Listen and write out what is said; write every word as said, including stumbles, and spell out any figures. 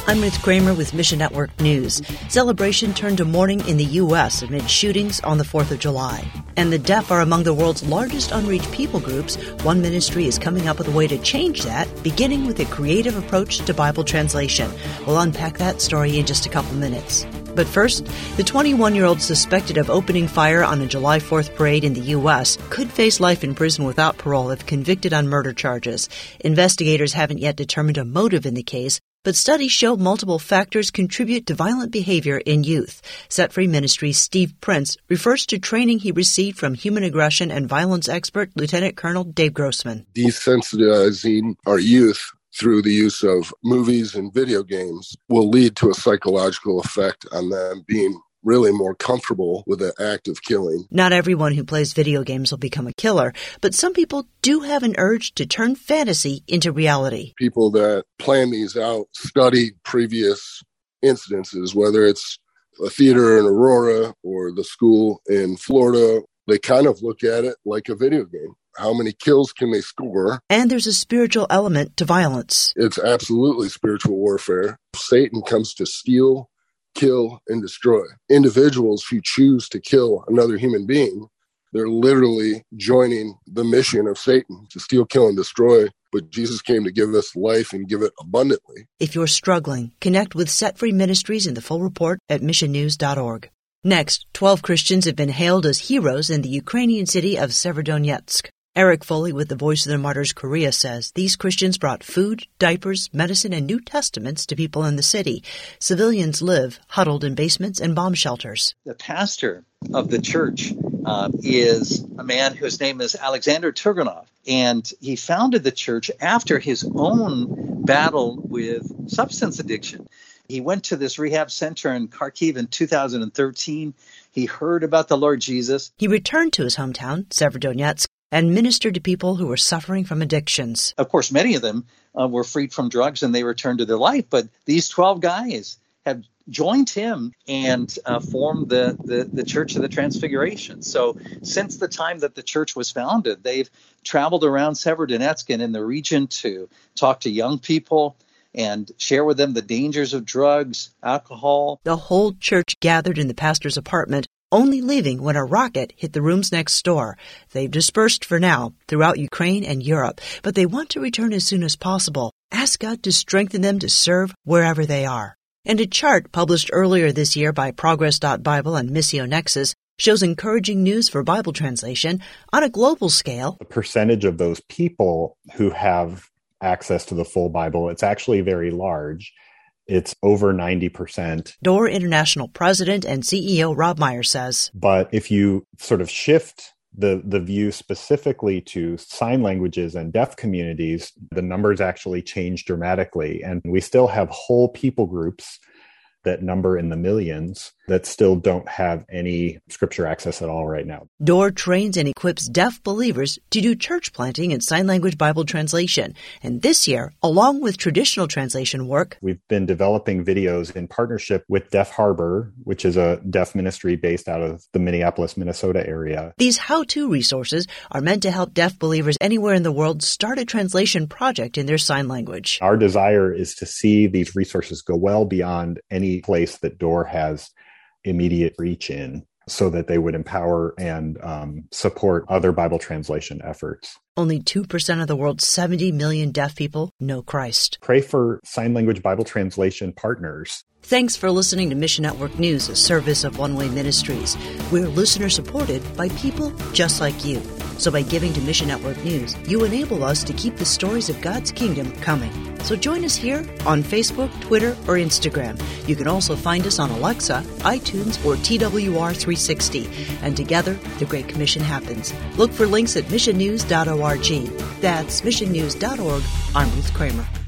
I'm Ruth Kramer with Mission Network News. Celebration turned to mourning in the U S amid shootings on the fourth of July. And the deaf are among the world's largest unreached people groups. One ministry is coming up with a way to change that, beginning with a creative approach to Bible translation. We'll unpack that story in just a couple minutes. But first, the twenty-one-year-old suspected of opening fire on a July fourth parade in the U S could face life in prison without parole if convicted on murder charges. Investigators haven't yet determined a motive in the case, but studies show multiple factors contribute to violent behavior in youth. Set Free Ministries' Steve Prince refers to training he received from human aggression and violence expert Lieutenant Colonel Dave Grossman. Desensitizing our youth through the use of movies and video games will lead to a psychological effect on them being really more comfortable with the act of killing. Not everyone who plays video games will become a killer, but some people do have an urge to turn fantasy into reality. People that plan these out study previous incidences, whether it's a theater in Aurora or the school in Florida. They kind of look at it like a video game. How many kills can they score? And there's a spiritual element to violence. It's absolutely spiritual warfare. Satan comes to steal, kill, and destroy. Individuals who choose to kill another human being, they're literally joining the mission of Satan to steal, kill, and destroy. But Jesus came to give us life and give it abundantly. If you're struggling, connect with Set Free Ministries in the full report at mission news dot org. Next, twelve Christians have been hailed as heroes in the Ukrainian city of Severodonetsk. Eric Foley with the Voice of the Martyrs Korea says these Christians brought food, diapers, medicine, and New Testaments to people in the city. Civilians live huddled in basements and bomb shelters. The pastor of the church uh, is a man whose name is Alexander Turganov, and he founded the church after his own battle with substance addiction. He went to this rehab center in Kharkiv in two thousand thirteen. He heard about the Lord Jesus. He returned to his hometown, Severodonetsk, and ministered to people who were suffering from addictions. Of course, many of them uh, were freed from drugs and they returned to their life, but these twelve guys have joined him and uh, formed the, the, the Church of the Transfiguration. So since the time that the church was founded, they've traveled around Severodonetsk and in the region to talk to young people and share with them the dangers of drugs, alcohol. The whole church gathered in the pastor's apartment, only leaving when a rocket hit the rooms next door. They've dispersed for now throughout Ukraine and Europe, but they want to return as soon as possible. Ask God to strengthen them to serve wherever they are. And a chart published earlier this year by Progress dot Bible and Missio Nexus shows encouraging news for Bible translation on a global scale. The percentage of those people who have access to the full Bible, it's actually very large. It's over ninety percent. D O R International President and C E O Rob Meyer says. But if you sort of shift the, the view specifically to sign languages and deaf communities, the numbers actually change dramatically. And we still have whole people groups that number in the millions that still don't have any scripture access at all right now. D O R trains and equips deaf believers to do church planting and sign language Bible translation. And this year, along with traditional translation work, we've been developing videos in partnership with Deaf Harbor, which is a deaf ministry based out of the Minneapolis, Minnesota area. These how-to resources are meant to help deaf believers anywhere in the world start a translation project in their sign language. Our desire is to see these resources go well beyond any place that D O R has immediate reach in, so that they would empower and um, support other Bible translation efforts. Only two percent of the world's seventy million deaf people know Christ. Pray for sign language Bible translation partners. Thanks for listening to Mission Network News, a service of One Way Ministries. We're listener-supported by people just like you. So by giving to Mission Network News, you enable us to keep the stories of God's kingdom coming. So join us here on Facebook, Twitter, or Instagram. You can also find us on Alexa, iTunes, or T W R three sixty. And together, the Great Commission happens. Look for links at mission news dot org. That's mission news dot org. I'm Ruth Kramer.